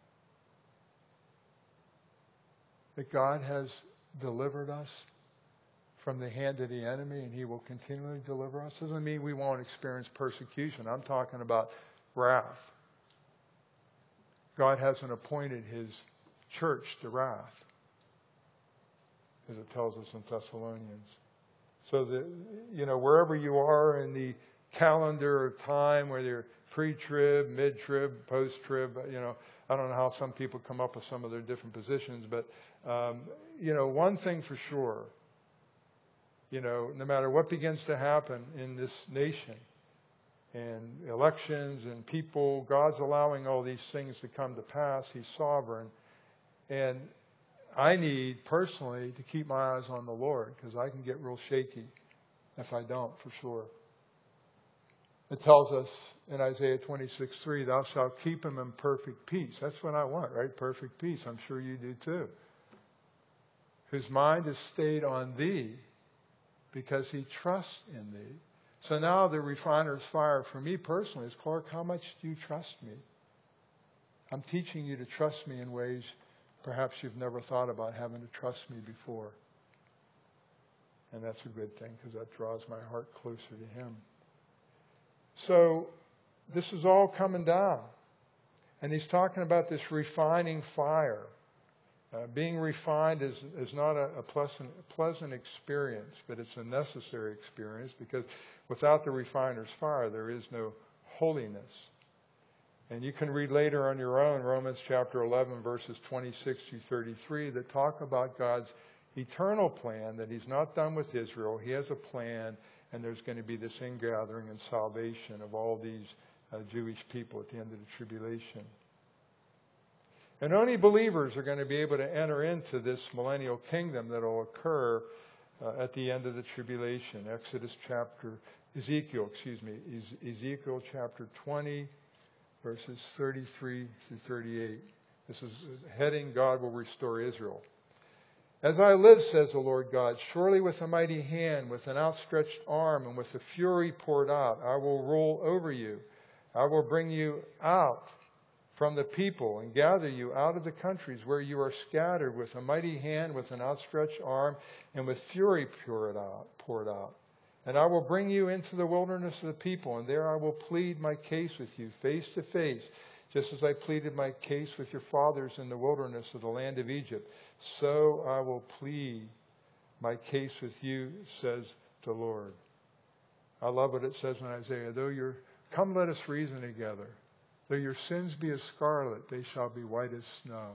That God has delivered us from the hand of the enemy and he will continually deliver us. Doesn't mean we won't experience persecution. I'm talking about wrath. God hasn't appointed his church to wrath, as it tells us in Thessalonians. So that, you know, wherever you are in the calendar of time, whether you're pre-trib, mid-trib, post-trib, you know, I don't know how some people come up with some of their different positions, but, um, you know, one thing for sure, you know, no matter what begins to happen in this nation, and elections and people, God's allowing all these things to come to pass. He's sovereign. And I need personally to keep my eyes on the Lord because I can get real shaky if I don't, for sure. It tells us in Isaiah twenty-six three, thou shalt keep him in perfect peace. That's what I want, right? Perfect peace. I'm sure you do too. Whose mind is stayed on thee because he trusts in thee. So now the refiner's fire for me personally is, Clark, how much do you trust me? I'm teaching you to trust me in ways perhaps you've never thought about having to trust me before. And that's a good thing because that draws my heart closer to him. So this is all coming down. And he's talking about this refining fire. Uh, being refined is, is not a, a pleasant, pleasant experience, but it's a necessary experience because without the refiner's fire, there is no holiness. And you can read later on your own Romans chapter eleven, verses twenty-six through thirty-three that talk about God's eternal plan, that he's not done with Israel. He has a plan, and there's going to be this ingathering and salvation of all these uh, Jewish people at the end of the tribulation. And only believers are going to be able to enter into this millennial kingdom that will occur uh, at the end of the tribulation. Exodus chapter, Ezekiel, excuse me, Ezekiel chapter twenty, verses thirty-three through thirty-eight. This is heading, God will restore Israel. As I live, says the Lord God, surely with a mighty hand, with an outstretched arm, and with the fury poured out, I will rule over you. I will bring you out from the people and gather you out of the countries where you are scattered with a mighty hand, with an outstretched arm, and with fury poured out, poured out. And I will bring you into the wilderness of the people, and there I will plead my case with you face to face, just as I pleaded my case with your fathers in the wilderness of the land of Egypt. So I will plead my case with you, says the Lord. I love what it says in Isaiah, though you're, come let us reason together. Though your sins be as scarlet, they shall be white as snow.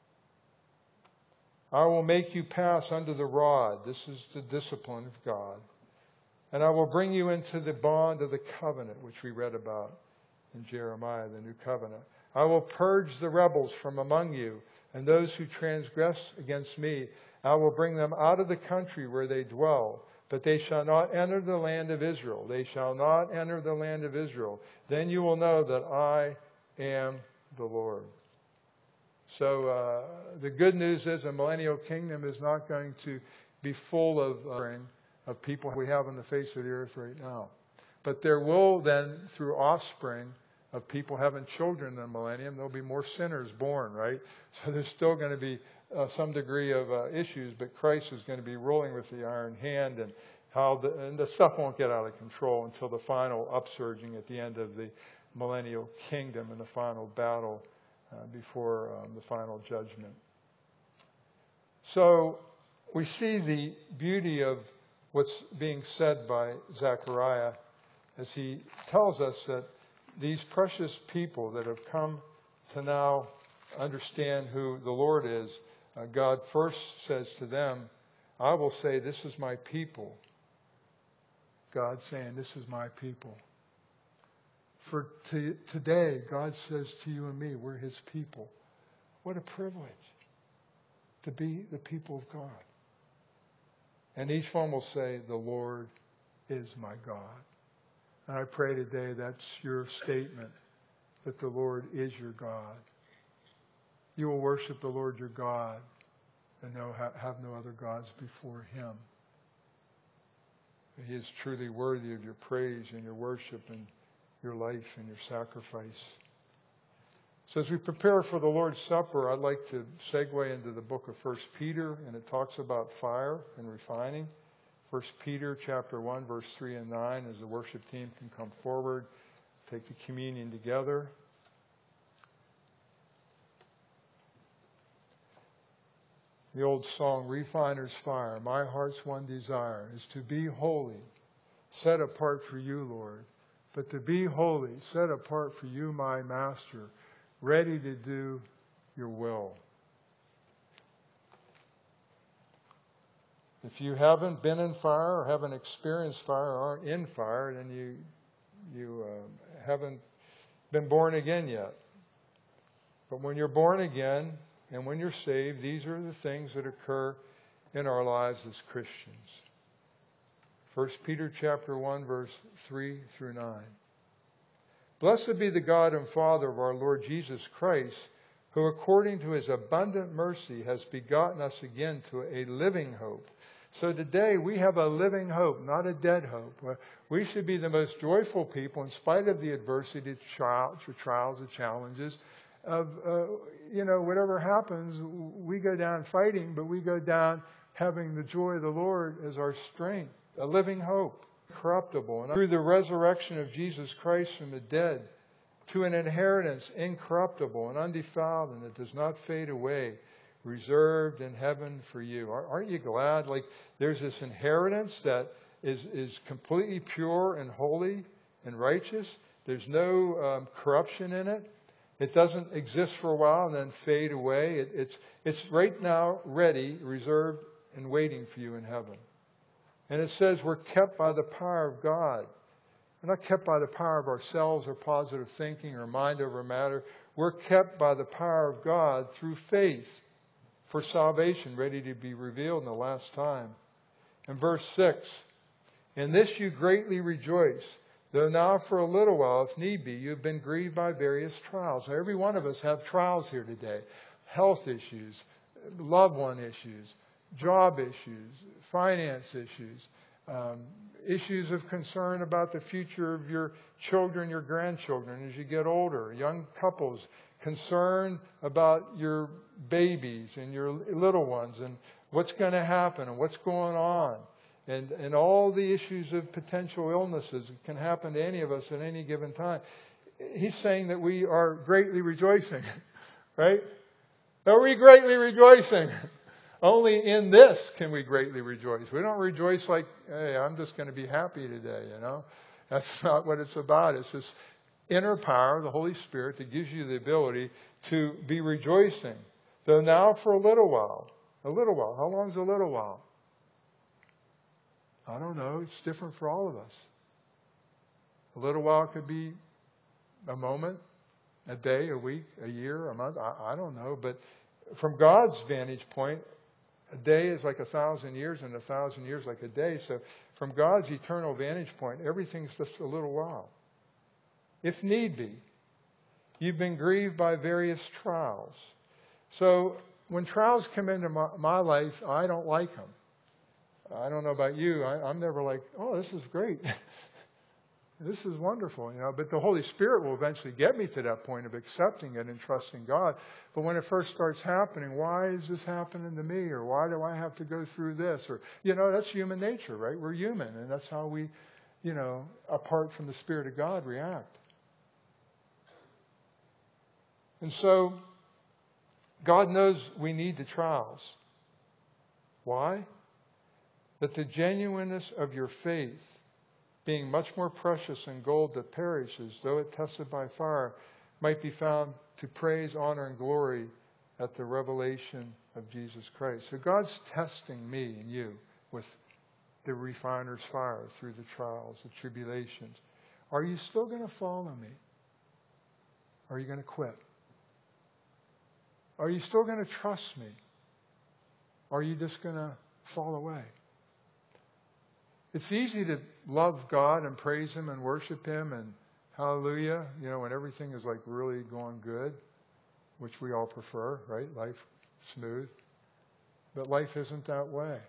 I will make you pass under the rod. This is the discipline of God. And I will bring you into the bond of the covenant, which we read about in Jeremiah, the new covenant. I will purge the rebels from among you, and those who transgress against me. I will bring them out of the country where they dwell. But they shall not enter the land of Israel. They shall not enter the land of Israel. Then you will know that I am the Lord. So uh, the good news is the millennial kingdom is not going to be full of, uh, of people we have on the face of the earth right now. But there will then, through offspring of people having children in the millennium, there'll be more sinners born, right? So there's still going to be Uh, some degree of uh, issues, but Christ is going to be ruling with the iron hand, and how the, and the stuff won't get out of control until the final upsurging at the end of the millennial kingdom and the final battle uh, before um, the final judgment. So we see the beauty of what's being said by Zechariah as he tells us that these precious people that have come to now understand who the Lord is, Uh, God first says to them, I will say, this is my people. God saying, this is my people. For t- today, God says to you and me, we're his people. What a privilege to be the people of God. And each one will say, the Lord is my God. And I pray today that's your statement, that the Lord is your God. You will worship the Lord your God and no, have no other gods before him. He is truly worthy of your praise and your worship and your life and your sacrifice. So as we prepare for the Lord's Supper, I'd like to segue into the book of First Peter, and it talks about fire and refining. First Peter chapter one, verse three and nine, as the worship team can come forward, take the communion together. The old song, Refiner's Fire, my heart's one desire is to be holy, set apart for you, Lord. But to be holy, set apart for you, my Master, ready to do your will. If you haven't been in fire or haven't experienced fire or aren't in fire, then you, you uh, haven't been born again yet. But when you're born again, and when you're saved, these are the things that occur in our lives as Christians. First Peter chapter one, verse three through nine. Blessed be the God and Father of our Lord Jesus Christ, who according to his abundant mercy has begotten us again to a living hope. So today we have a living hope, not a dead hope. We should be the most joyful people in spite of the adversity, the trials, the challenges. of, uh, you know, whatever happens, we go down fighting, but we go down having the joy of the Lord as our strength, a living hope, corruptible. And through the resurrection of Jesus Christ from the dead, to an inheritance incorruptible and undefiled and that does not fade away, reserved in heaven for you. Aren't you glad? Like there's this inheritance that is, is completely pure and holy and righteous. There's no um, corruption in it. It doesn't exist for a while and then fade away. It, it's, it's right now ready, reserved, and waiting for you in heaven. And it says we're kept by the power of God. We're not kept by the power of ourselves or positive thinking or mind over matter. We're kept by the power of God through faith for salvation, ready to be revealed in the last time. In verse six, in this you greatly rejoice, though now for a little while, if need be, you've been grieved by various trials. Now, every one of us have trials here today. Health issues, loved one issues, job issues, finance issues, um, issues of concern about the future of your children, your grandchildren as you get older, young couples, concern about your babies and your little ones and what's going to happen and what's going on. And, and all the issues of potential illnesses that can happen to any of us at any given time. He's saying that we are greatly rejoicing, right? Are we greatly rejoicing? Only in this can we greatly rejoice. We don't rejoice like, hey, I'm just going to be happy today, you know. That's not what it's about. It's this inner power, the Holy Spirit, that gives you the ability to be rejoicing. Though now for a little while. A little while. How long is a little while? I don't know. It's different for all of us. A little while could be a moment, a day, a week, a year, a month. I, I don't know. But from God's vantage point, a day is like a thousand years and a thousand years like a day. So from God's eternal vantage point, everything's just a little while. If need be, you've been grieved by various trials. So when trials come into my, my life, I don't like them. I don't know about you. I, I'm never like, oh, this is great. This is wonderful, you know. But the Holy Spirit will eventually get me to that point of accepting it and trusting God. But when it first starts happening, why is this happening to me? Or why do I have to go through this? Or, you know, that's human nature, right? We're human. And that's how we, you know, apart from the Spirit of God, react. And so, God knows we need the trials. Why? That the genuineness of your faith, being much more precious than gold that perishes, though it tested by fire, might be found to praise, honor, and glory at the revelation of Jesus Christ. So God's testing me and you with the refiner's fire through the trials, the tribulations. Are you still going to follow me? Or are you going to quit? Are you still going to trust me? Or are you just going to fall away? It's easy to love God and praise Him and worship Him and hallelujah, you know, when everything is like really going good, which we all prefer, right? Life smooth. But life isn't that way.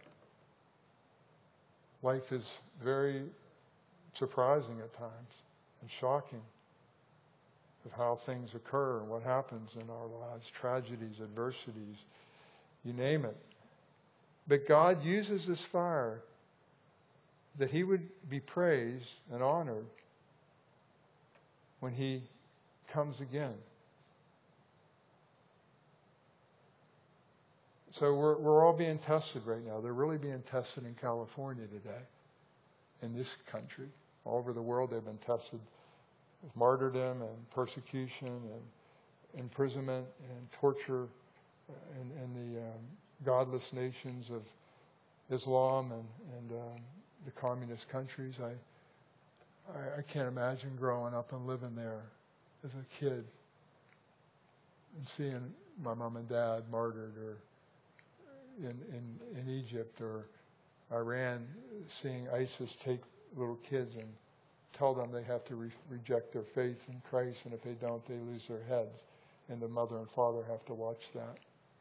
Life is very surprising at times and shocking of how things occur and what happens in our lives, tragedies, adversities, you name it. But God uses this fire that He would be praised and honored when He comes again. So we're we're all being tested right now. They're really being tested in California today, in this country. All over the world they've been tested with martyrdom and persecution and imprisonment and torture in, in the um, godless nations of Islam and, and um, the communist countries. I, I I can't imagine growing up and living there as a kid and seeing my mom and dad martyred, or in, in, in Egypt or Iran, seeing ISIS take little kids and tell them they have to re- reject their faith in Christ, and if they don't, they lose their heads. And the mother and father have to watch that.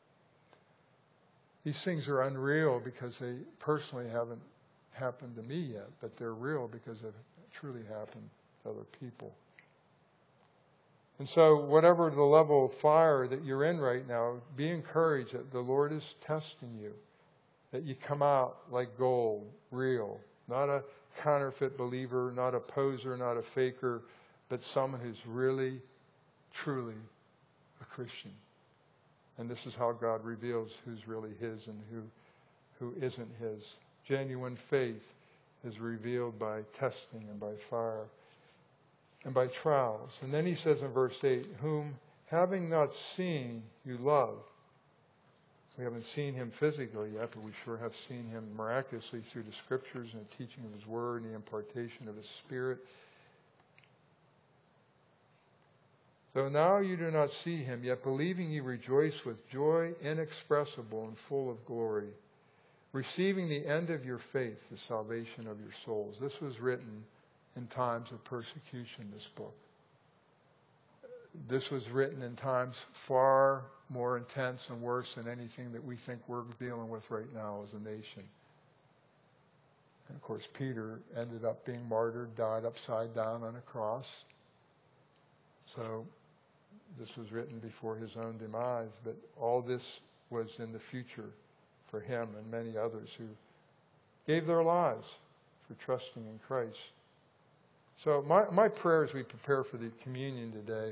These things are unreal because they personally haven't happened to me yet, but they're real because they've truly happened to other people. And so whatever the level of fire that you're in right now, be encouraged that the Lord is testing you, that you come out like gold, real, not a counterfeit believer, not a poser, not a faker, but someone who's really, truly a Christian. And this is how God reveals who's really His and who, who isn't His. Genuine faith is revealed by testing and by fire and by trials. And then he says in verse eight, whom having not seen you love. We haven't seen Him physically yet, but we sure have seen Him miraculously through the Scriptures and the teaching of His Word and the impartation of His Spirit. Though now you do not see Him, yet believing you rejoice with joy inexpressible and full of glory, receiving the end of your faith, the salvation of your souls. This was written in times of persecution, this book. This was written in times far more intense and worse than anything that we think we're dealing with right now as a nation. And of course, Peter ended up being martyred, died upside down on a cross. So this was written before his own demise, but all this was in the future for him and many others who gave their lives for trusting in Christ. So my, my prayer as we prepare for the communion today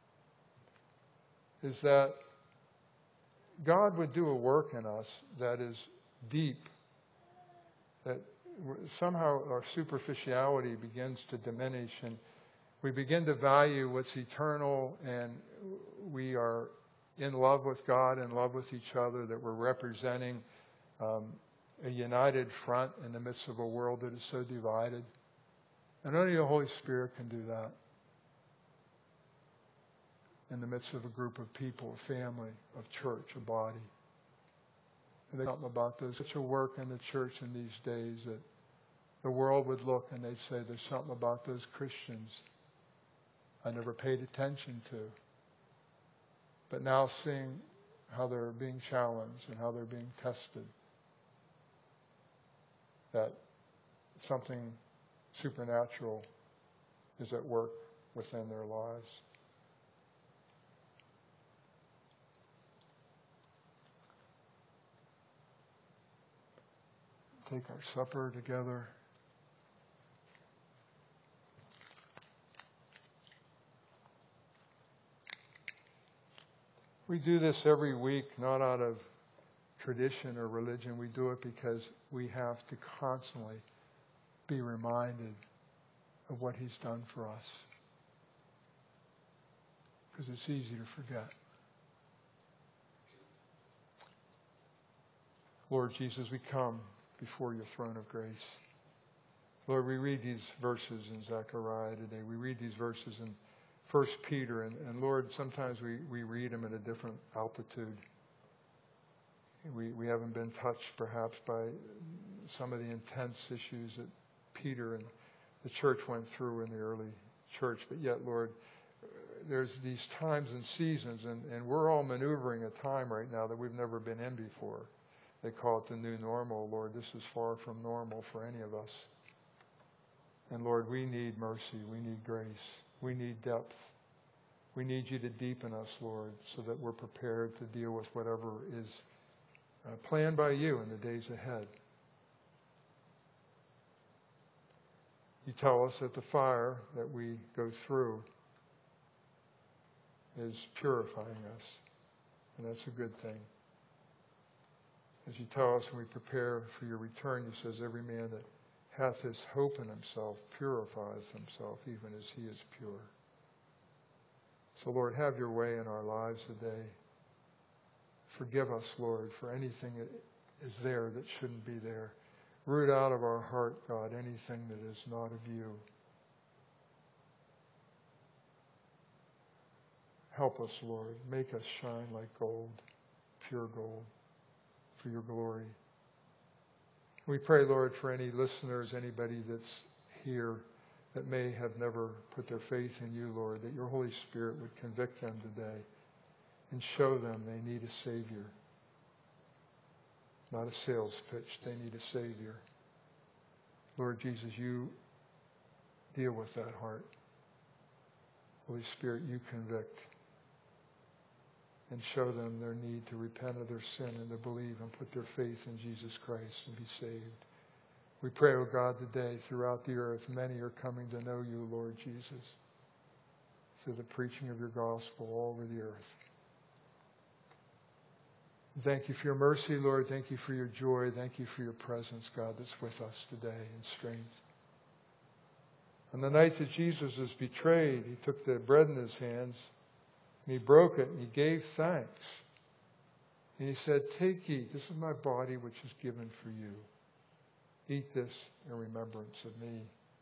is that God would do a work in us that is deep, that somehow our superficiality begins to diminish and we begin to value what's eternal, and we are in love with God, in love with each other, that we're representing um, a united front in the midst of a world that is so divided. And only the Holy Spirit can do that in the midst of a group of people, a family, of church, a body. And there's something about this, such a work in the church in these days that the world would look and they'd say, there's something about those Christians I never paid attention to. But now seeing how they're being challenged and how they're being tested, that something supernatural is at work within their lives. Take our supper together. We do this every week, not out of tradition or religion. We do it because we have to constantly be reminded of what He's done for us. Because it's easy to forget. Lord Jesus, we come before your throne of grace. Lord, we read these verses in Zechariah today. We read these verses in First Peter, and, and Lord, sometimes we, we read them at a different altitude. We, we haven't been touched perhaps by some of the intense issues that Peter and the church went through in the early church. But yet, Lord, there's these times and seasons, and, and we're all maneuvering a time right now that we've never been in before. They call it the new normal. Lord, this is far from normal for any of us. And Lord, we need mercy. We need grace. We need depth. We need you to deepen us, Lord, so that we're prepared to deal with whatever is uh, planned by you in the days ahead. You tell us that the fire that we go through is purifying us, and that's a good thing. As you tell us when we prepare for your return, you says, every man that hath his hope in himself purifies himself, even as he is pure. So, Lord, have your way in our lives today. Forgive us, Lord, for anything that is there that shouldn't be there. Root out of our heart, God, anything that is not of you. Help us, Lord. Make us shine like gold, pure gold, for your glory. We pray, Lord, for any listeners, anybody that's here that may have never put their faith in you, Lord, that your Holy Spirit would convict them today and show them they need a Savior. Not a sales pitch. They need a Savior. Lord Jesus, you deal with that heart. Holy Spirit, you convict and show them their need to repent of their sin and to believe and put their faith in Jesus Christ and be saved. We pray, O God, today throughout the earth, many are coming to know you, Lord Jesus, through the preaching of your gospel all over the earth. Thank you for your mercy, Lord. Thank you for your joy. Thank you for your presence, God, that's with us today in strength. On the night that Jesus was betrayed, he took the bread in his hands, and he broke it, and he gave thanks. And he said, "Take, eat. This is my body, which is given for you. Eat this in remembrance of me."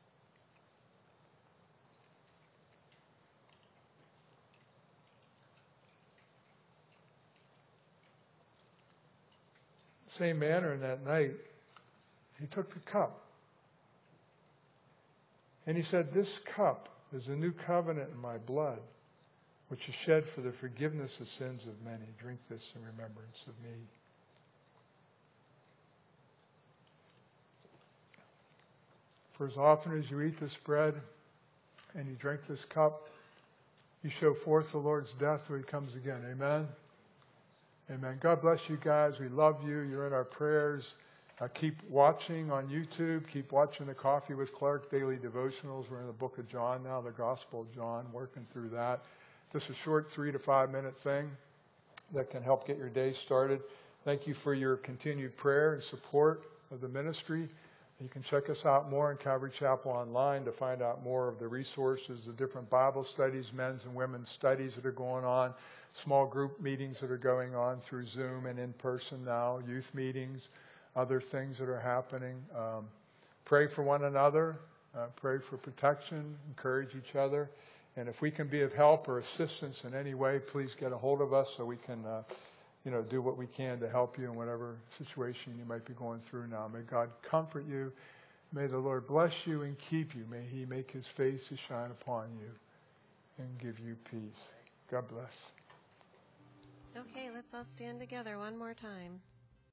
Same manner in that night, he took the cup. And he said, "This cup is a new covenant in my blood, which is shed for the forgiveness of sins of many. Drink this in remembrance of me." For as often as you eat this bread and you drink this cup, you show forth the Lord's death till he comes again. Amen? Amen. God bless you guys. We love you. You're in our prayers. Uh, keep watching on YouTube. Keep watching the Coffee with Clark daily devotionals. We're in the book of John now, the Gospel of John, working through that. Just a short three to five minute thing that can help get your day started. Thank you for your continued prayer and support of the ministry. You can check us out more in Calvary Chapel online to find out more of the resources, the different Bible studies, men's and women's studies that are going on, small group meetings that are going on through Zoom and in person now, youth meetings, other things that are happening. Um, pray for one another. Uh, pray for protection. Encourage each other. And if we can be of help or assistance in any way, please get a hold of us so we can, uh, you know, do what we can to help you in whatever situation you might be going through now. May God comfort you. May the Lord bless you and keep you. May he make his face to shine upon you and give you peace. God bless. Okay, let's all stand together one more time.